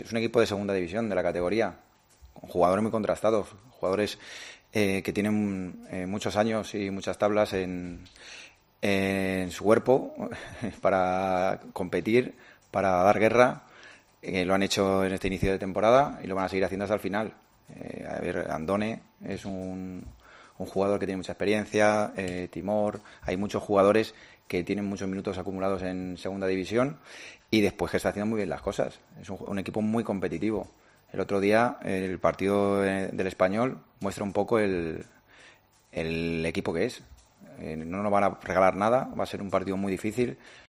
Es un equipo de segunda división de la categoría, con jugadores muy contrastados, jugadores que tienen muchos años y muchas tablas en su cuerpo para competir, para dar guerra. Lo han hecho en este inicio de temporada y lo van a seguir haciendo hasta el final. A ver, Andone es un jugador que tiene mucha experiencia, Timor, hay muchos jugadores que tienen muchos minutos acumulados en segunda división y después que está haciendo muy bien las cosas. Es un equipo muy competitivo. El otro día el partido del Español muestra un poco el equipo que es. No nos van a regalar nada, va a ser un partido muy difícil.